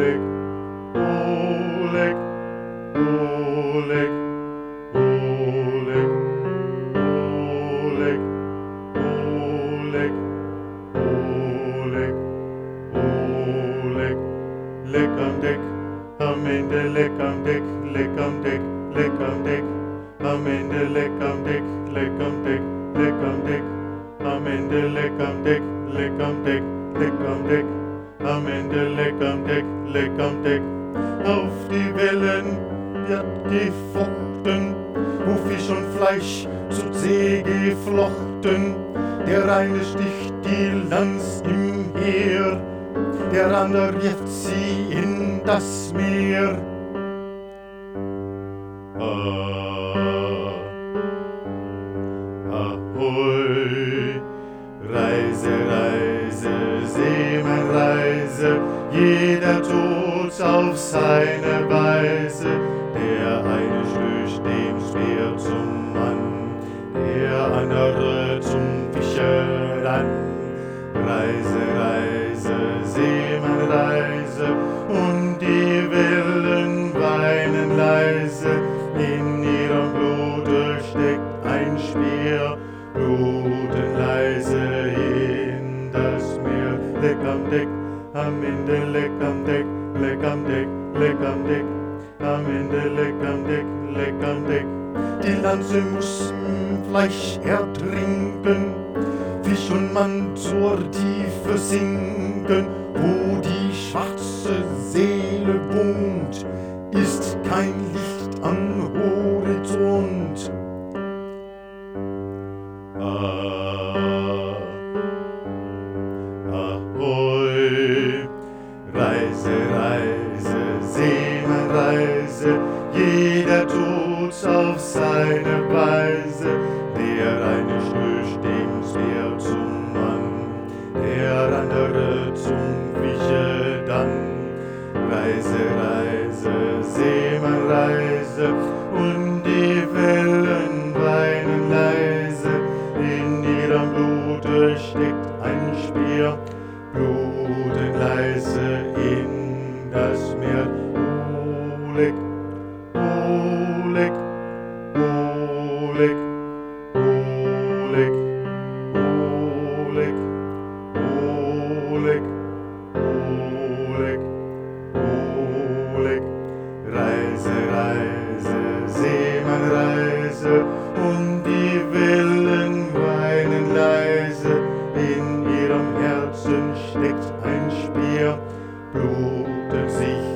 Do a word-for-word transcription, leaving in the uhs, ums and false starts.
Oleg, Oleg, Oleg, Oleg, Oleg, Oleg, Oleg, Oleg, leck am Deck, am Ende leck am Deck, leck am Deck, leck am Deck, am Ende leck am Deck, leck am Deck, leck am Deck, am Ende leck am Deck, leck am Deck, leck am Deck, am Ende leck am Deck, leck am Deck. Auf die Wellen wird gefochten, wo Fisch und Fleisch zur See geflochten. Der eine sticht die Lanz im Heer, der andere wirft sie in das Meer. Ah, ahoi, Reise, Reise, Seemann, Reise, jeder tut auf seine Weise. Der eine stößt dem Speer zum Mann, der andere zum Fischer dann. Reise, Reise, Seemann, Reise, und die Wellen weinen leise. In ihrem Blute steckt ein Speer, bluten leise in das Meer. Leck am Deck, am Ende leck am Deck, leck am Deck, leck am Deck, am Ende leck am Deck, leck am Deck. Die Lanze muss im Fleisch ertrinken, Fisch und Mann zur Tiefe sinken. Wo die schwarze Seele wohnt, ist kein Licht am Horizont. Ah, ahoi, Reise, Reise, Seemann, Reise, jeder tut's auf seine Weise. Der eine stößt dem Speer zum Mann, der andere zum Fische dann. Reise, Reise, Seemann, Reise, und die Wellen weinen leise. In ihrem Blute steckt ein Speer, bluten leise in das Meer. Oleg, Oleg, Oleg, Oleg, Oleg, Oleg, Oleg, Oleg. Reise, Reise, Seemann, Reise, und die Wellen weinen leise. In ihrem Herzen steckt ein Speer, blutet sich